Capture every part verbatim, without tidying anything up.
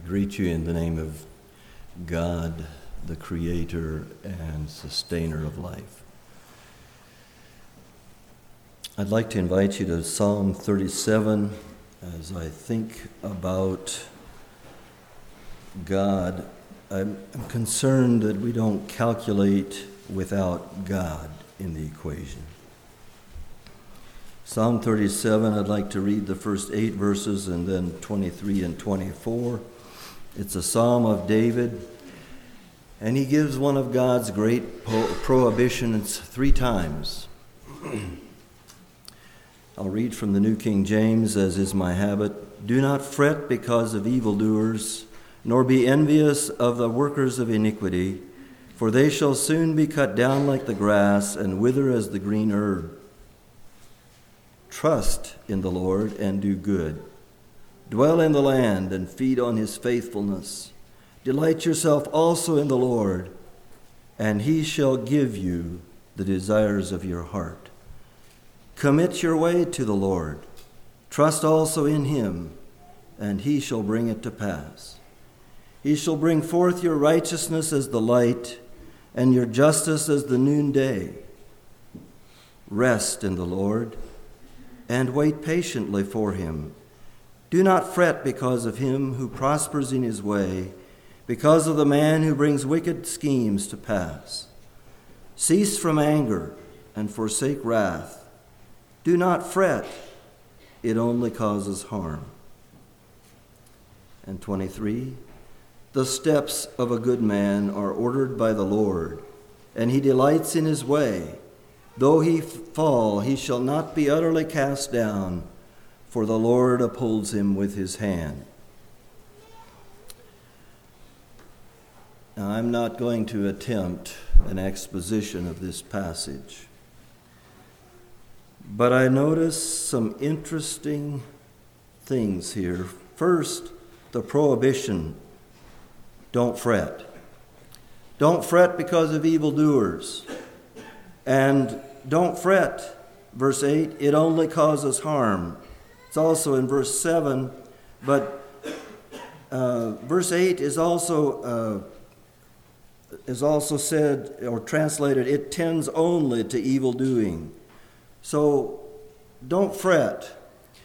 greet you in the name of God, the creator and sustainer of life. I'd like to invite you to Psalm thirty-seven as I think about God. I'm concerned that we don't calculate without God in the equation. Psalm thirty-seven, I'd like to read the first eight verses and then twenty-three and twenty-four. It's a psalm of David, and he gives one of God's great po- prohibitions three times. I'll read from the New King James, as is my habit. Do not fret because of evildoers, nor be envious of the workers of iniquity, for they shall soon be cut down like the grass and wither as the green herb. Trust in the Lord and do good. Dwell in the land and feed on his faithfulness. Delight yourself also in the Lord, and he shall give you the desires of your heart. Commit your way to the Lord. Trust also in him, and he shall bring it to pass. He shall bring forth your righteousness as the light, and your justice as the noonday. Rest in the Lord, and wait patiently for him. Do not fret because of him who prospers in his way, because of the man who brings wicked schemes to pass. Cease from anger and forsake wrath. Do not fret, it only causes harm. And twenty-three, the steps of a good man are ordered by the Lord, and he delights in his way. Though he fall, he shall not be utterly cast down, for the Lord upholds him with his hand. Now, I'm not going to attempt an exposition of this passage, but I notice some interesting things here. First, the prohibition, don't fret. Don't fret because of evildoers. And don't fret, verse eight, it only causes harm. It's also in verse seven, but uh, verse eight is also uh, is also said or translated, it tends only to evil doing. So don't fret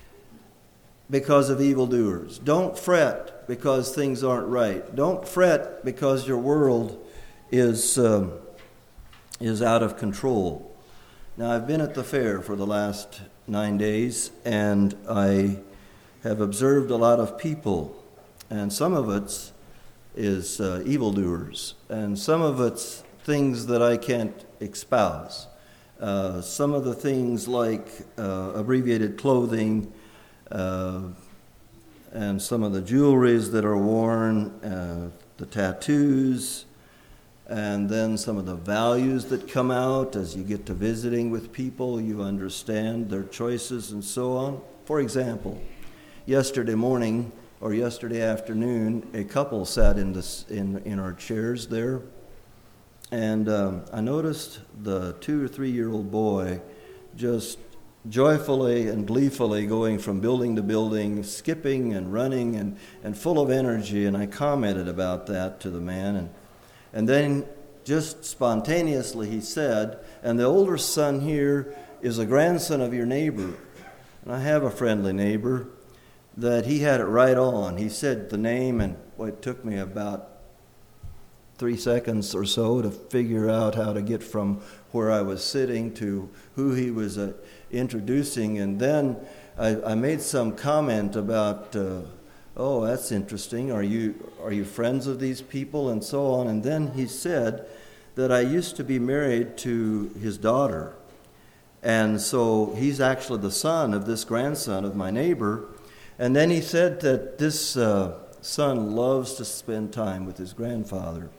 because of evildoers. Don't fret because things aren't right. Don't fret because your world is um, is out of control. Now, I've been at the fair for the last nine days, and I have observed a lot of people, and some of it is uh, evildoers, and some of it's things that I can't espouse. Uh, some of the things like uh, abbreviated clothing, uh, and some of the jewelries that are worn, uh, the tattoos, and then some of the values that come out as you get to visiting with people. You understand their choices and so on. For example, yesterday morning or yesterday afternoon, a couple sat in this in, in our chairs there, and um, I noticed the two or three-year-old boy just joyfully and gleefully going from building to building, skipping and running and, and full of energy, and I commented about that to the man, and And then just spontaneously he said, and the older son here is a grandson of your neighbor. And I have a friendly neighbor that he had it right on. He said the name, and well, it took me about three seconds or so to figure out how to get from where I was sitting to who he was uh, introducing. And then I, I made some comment about uh, oh, that's interesting. Are you are you friends of these people? And so on. And then he said that I used to be married to his daughter. And so he's actually the son of this grandson of my neighbor. And then he said that this uh, son loves to spend time with his grandfather.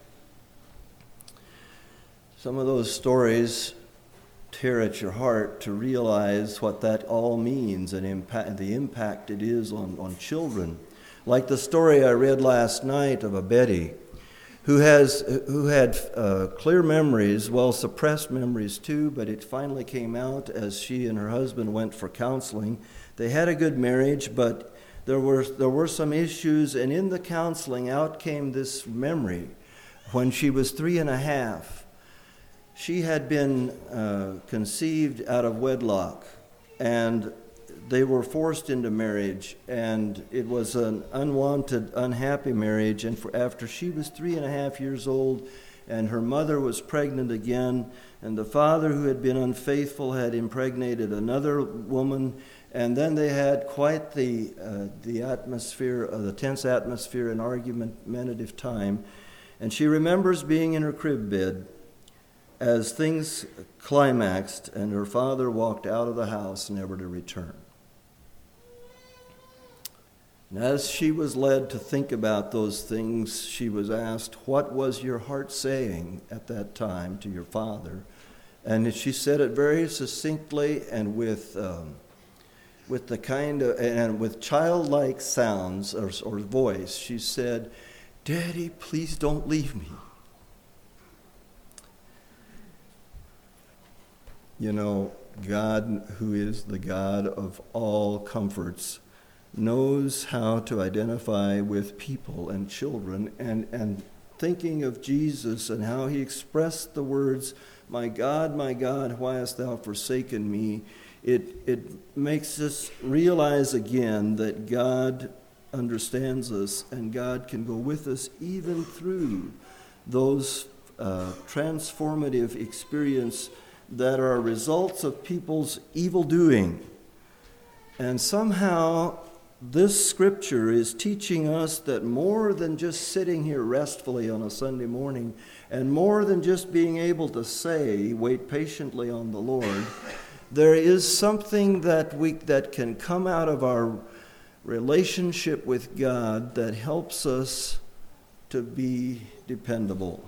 Some of those stories tear at your heart to realize what that all means and impact, the impact it is on, on children. Like the story I read last night of a Betty who has who had uh, clear memories, well, suppressed memories too, but it finally came out as she and her husband went for counseling. They had a good marriage, but there were, there were some issues, and in the counseling out came this memory. When she was three and a half, she had been uh, conceived out of wedlock, and they were forced into marriage, and it was an unwanted, unhappy marriage. And for, after she was three and a half years old, and her mother was pregnant again, and the father, who had been unfaithful, had impregnated another woman, and then they had quite the uh, the atmosphere, uh, the tense atmosphere and argumentative time. And she remembers being in her crib bed as things climaxed, and her father walked out of the house never to return. And as she was led to think about those things, she was asked, "What was your heart saying at that time to your father?" And she said it very succinctly and with um, with the kind of and with childlike sounds or, or voice. She said, "Daddy, please don't leave me." You know, God, who is the God of all comforts, knows how to identify with people and children, and, and thinking of Jesus and how he expressed the words, "My God, my God, why hast thou forsaken me?" It, it makes us realize again that God understands us, and God can go with us even through those uh, transformative experiences that are results of people's evil doing. And somehow this scripture is teaching us that more than just sitting here restfully on a Sunday morning, and more than just being able to say, "Wait patiently on the Lord," there is something that we that can come out of our relationship with God that helps us to be dependable.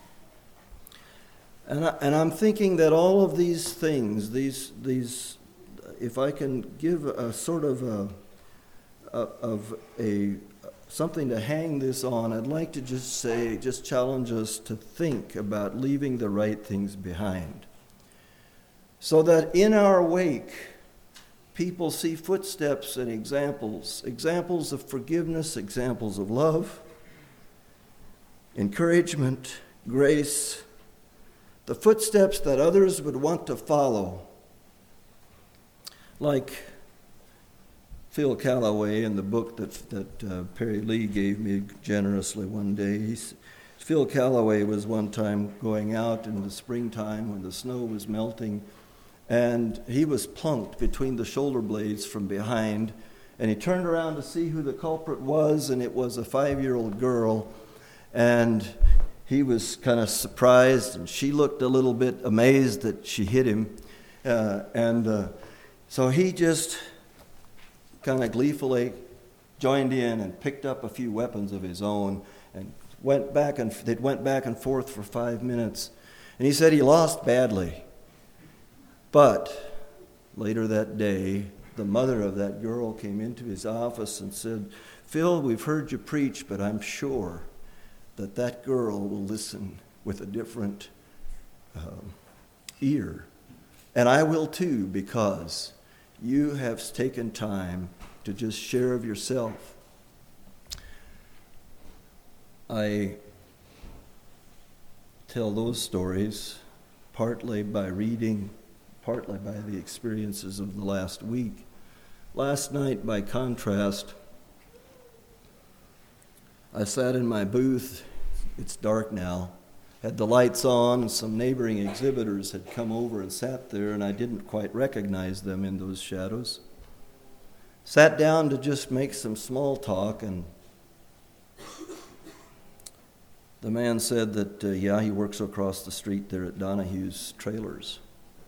And, I, and I'm thinking that all of these things, these, these, if I can give a sort of a, a, of a something to hang this on, I'd like to just say, just challenge us to think about leaving the right things behind, so that in our wake, people see footsteps and examples, examples of forgiveness, examples of love, encouragement, grace, the footsteps that others would want to follow. Like Phil Callaway in the book that, that uh, Perry Lee gave me generously one day. He's, Phil Callaway was one time going out in the springtime when the snow was melting, and he was plunked between the shoulder blades from behind, and he turned around to see who the culprit was, and it was a five-year-old girl, and he was kind of surprised, and she looked a little bit amazed that she hit him, uh, and uh, so he just kind of gleefully joined in and picked up a few weapons of his own and went back and they went back and forth for five minutes, and he said he lost badly. But later that day, the mother of that girl came into his office and said, "Phil, we've heard you preach, but I'm sure that that girl will listen with a different um, ear. And I will too, because you have taken time to just share of yourself." I tell those stories partly by reading, partly by the experiences of the last week. Last night, by contrast, I sat in my booth. It's dark now. Had the lights on, and some neighboring exhibitors had come over and sat there, and I didn't quite recognize them in those shadows. Sat down to just make some small talk, and the man said that, uh, yeah, he works across the street there at Donahue's Trailers.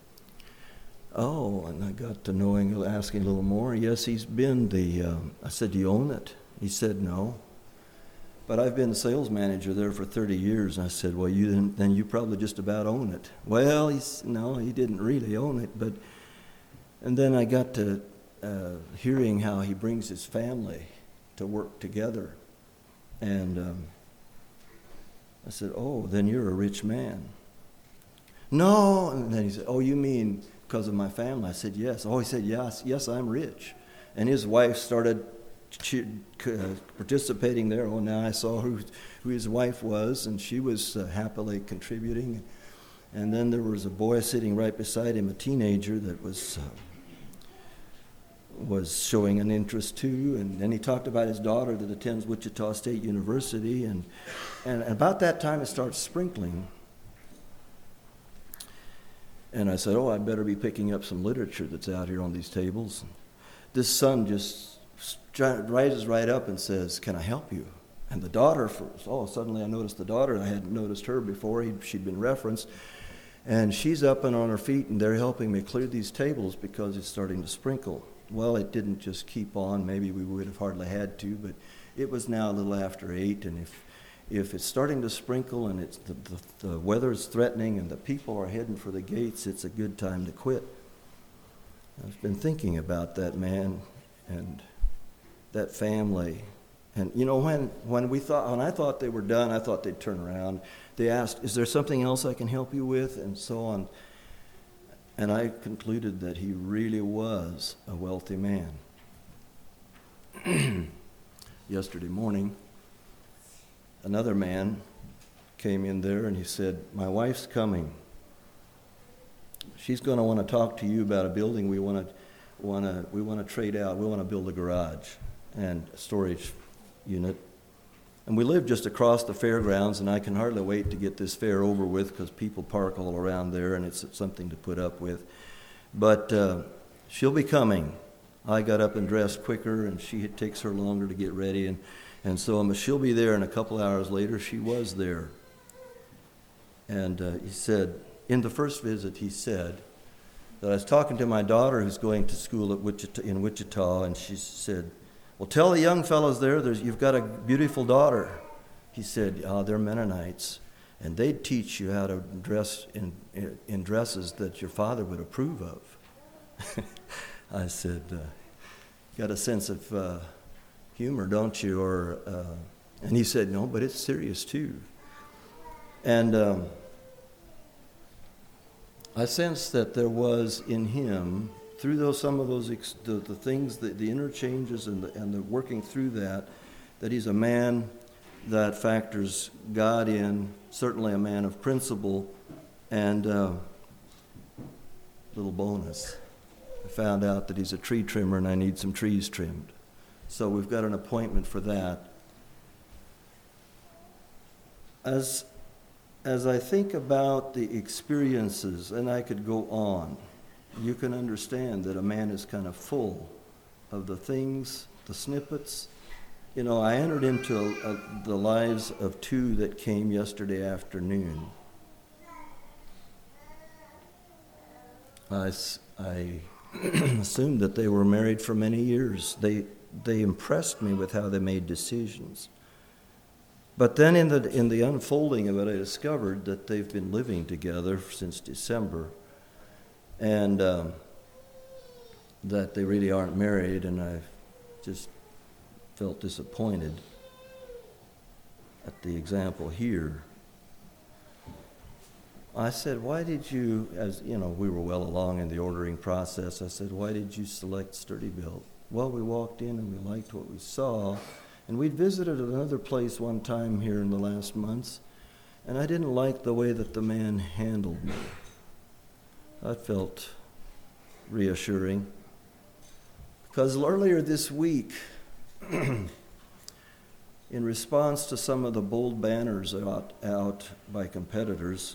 Oh, and I got to knowing, asking a little more. Yes, he's been the, um, I said, "Do you own it?" He said, "No. But I've been the sales manager there for thirty years. And I said, "Well, you didn't, then you probably just about own it." Well, he's, no, he didn't really own it. But, and then I got to uh, hearing how he brings his family to work together. And um, I said, "Oh, then you're a rich man." "No." And then he said, "Oh, you mean because of my family?" I said, "Yes." Oh, he said, "Yes, yes, I'm rich." And his wife started che- uh, participating there. Oh, now I saw who, who his wife was, and she was uh, happily contributing. And then there was a boy sitting right beside him, a teenager that was uh, was showing an interest too. And then he talked about his daughter that attends Wichita State University. And, and about that time, it starts sprinkling. And I said, oh, I'd better be picking up some literature that's out here on these tables. This son just rises right up and says, can I help you? And the daughter, first, oh, suddenly I noticed the daughter. I hadn't noticed her before. He, she'd been referenced. And she's up and on her feet, and they're helping me clear these tables because it's starting to sprinkle. Well, it didn't just keep on. Maybe we would have hardly had to, but it was now a little after eight, and if if it's starting to sprinkle and it's the, the, the weather is threatening and the people are heading for the gates, it's a good time to quit. I've been thinking about that man and that family. And you know, when, when we thought when I thought they were done, I thought they'd turn around. They asked, is there something else I can help you with? And so on. And I concluded that he really was a wealthy man. Yesterday morning, another man came in there and he said, my wife's coming. She's going to want to talk to you about a building we want to want to we want to trade out. We want to build a garage and a storage unit. And we live just across the fairgrounds, and I can hardly wait to get this fair over with because people park all around there, and it's something to put up with. But uh, she'll be coming. I got up and dressed quicker, and she it takes her longer to get ready, and, and so um, she'll be there, and a couple hours later, she was there. And uh, he said, in the first visit, he said that I was talking to my daughter who's going to school at Wichita, in Wichita, and she said, well, tell the young fellows there, there's, you've got a beautiful daughter. He said, oh, they're Mennonites, and they'd teach you how to dress in, in dresses that your father would approve of. I said, uh, got a sense of uh, humor, don't you? Or uh, and he said, no, but it's serious too. And um, I sensed that there was in him, through those some of those ex- the, the things, the, the interchanges and the, and the working through that, that he's a man that factors God in, certainly a man of principle, and uh, little bonus. I found out that he's a tree trimmer and I need some trees trimmed. So we've got an appointment for that. As, as I think about the experiences, and I could go on, you can understand that a man is kind of full of the things, the snippets. You know, I entered into a, a, the lives of two that came yesterday afternoon. I, I assumed that they were married for many years. They, they impressed me with how they made decisions. But then in the, in the unfolding of it, I discovered that they've been living together since December. And um, that they really aren't married, and I just felt disappointed at the example here. I said, why did you, as you know, we were well along in the ordering process, I said, why did you select Sturdyville? Well, we walked in and we liked what we saw, and we'd visited another place one time here in the last months, and I didn't like the way that the man handled me. That felt reassuring. Because earlier this week, in response to some of the bold banners out, out by competitors,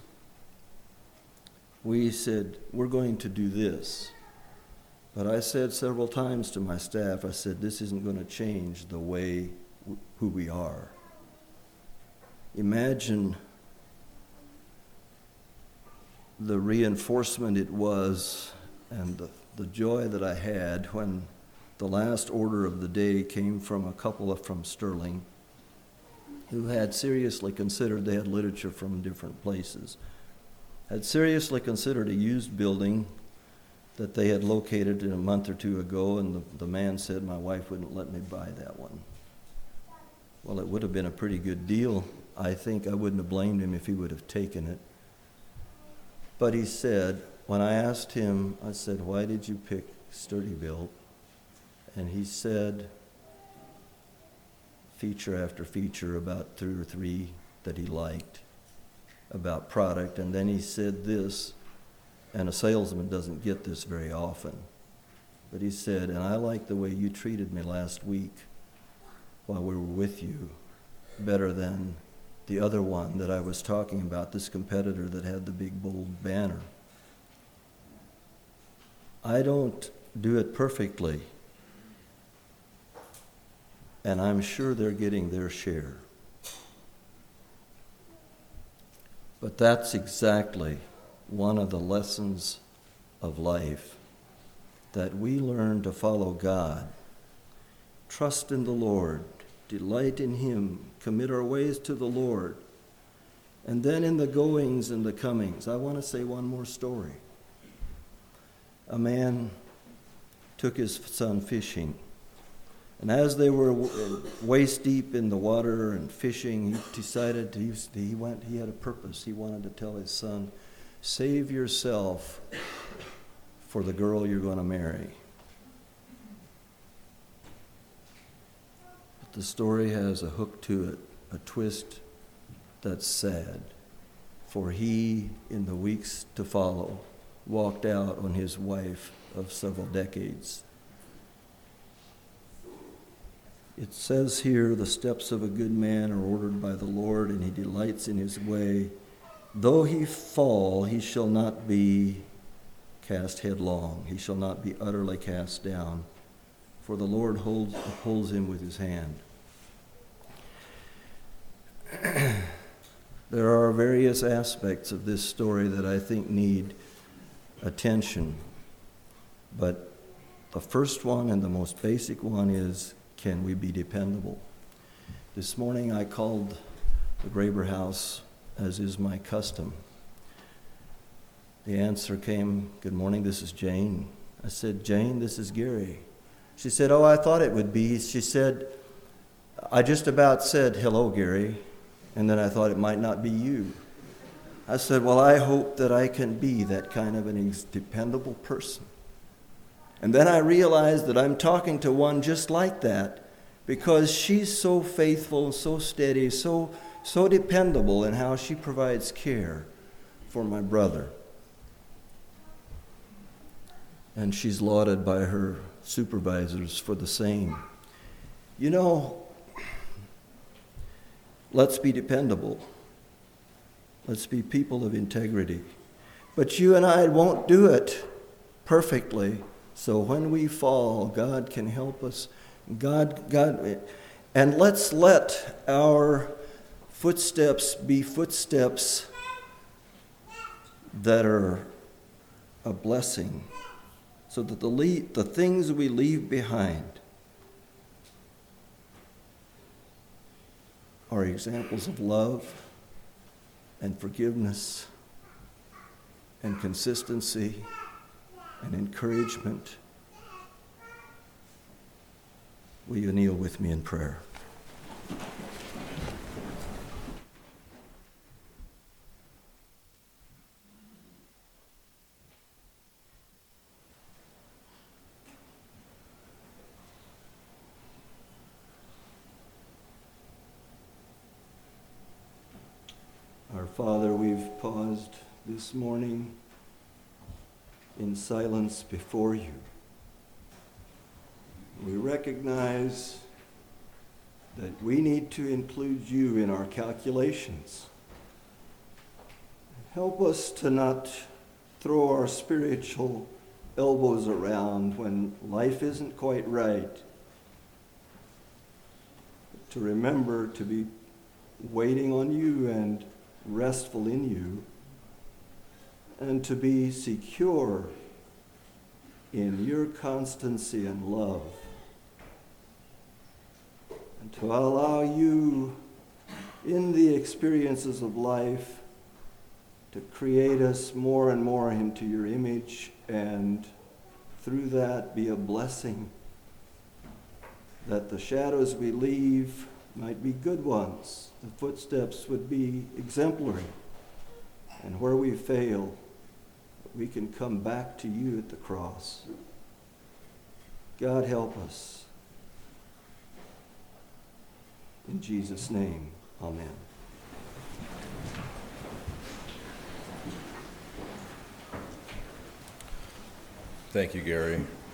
we said, we're going to do this. But I said several times to my staff, I said, this isn't going to change the way w- who we are. Imagine the reinforcement it was and the, the joy that I had when the last order of the day came from a couple of, from Sterling who had seriously considered, they had literature from different places, had seriously considered a used building that they had located in a month or two ago, and the, the man said, my wife wouldn't let me buy that one. Well, it would have been a pretty good deal. I think I wouldn't have blamed him if he would have taken it. But he said, when I asked him, I said, why did you pick Sturdyville? And he said, feature after feature about two or three that he liked about product, and then he said this, and a salesman doesn't get this very often, but he said, and I like the way you treated me last week while we were with you better than the other one that I was talking about, this competitor that had the big bold banner. I don't do it perfectly, and I'm sure they're getting their share. But that's exactly one of the lessons of life, that we learn to follow God, trust in the Lord, delight in Him, commit our ways to the Lord. And then in the goings and the comings, I want to say one more story. A man took his son fishing, and as they were waist deep in the water and fishing, he decided to, he went, he had a purpose. He wanted to tell his son, save yourself for the girl you're going to marry. But the story has a hook to it, a twist that's sad. For he, in the weeks to follow, walked out on his wife of several decades. It says here, the steps of a good man are ordered by the Lord, and he delights in his way. Though he fall, he shall not be cast headlong. He shall not be utterly cast down, for the Lord holds, upholds him with his hand. There are various aspects of this story that I think need attention, but the first one and the most basic one is, can we be dependable? This morning I called the Graber house, as is my custom. The answer came, good morning, this is Jane. I said, Jane, this is Gary. She said, oh, I thought it would be. She said, I just about said, hello, Gary, and then I thought it might not be you. I said, well, I hope that I can be that kind of an dependable person. And then I realized that I'm talking to one just like that, because she's so faithful, so steady, so, so dependable in how she provides care for my brother. And she's lauded by her supervisors for the same. You know, let's be dependable. Let's be people of integrity. But you and I won't do it perfectly. So when we fall, God can help us. God, God, and let's let our footsteps be footsteps that are a blessing, so that the le- the things we leave behind are examples of love and forgiveness and consistency and encouragement. Will you kneel with me in prayer? Our Father, we've paused this morning in silence before you. We recognize that we need to include you in our calculations. Help us to not throw our spiritual elbows around when life isn't quite right. To remember to be waiting on you and restful in you, and to be secure in your constancy and love, and to allow you in the experiences of life to create us more and more into your image, and through that be a blessing, that the shadows we leave might be good ones, the footsteps would be exemplary, and where we fail, we can come back to you at the cross. God, help us. In Jesus' name, amen. Thank you, Gary.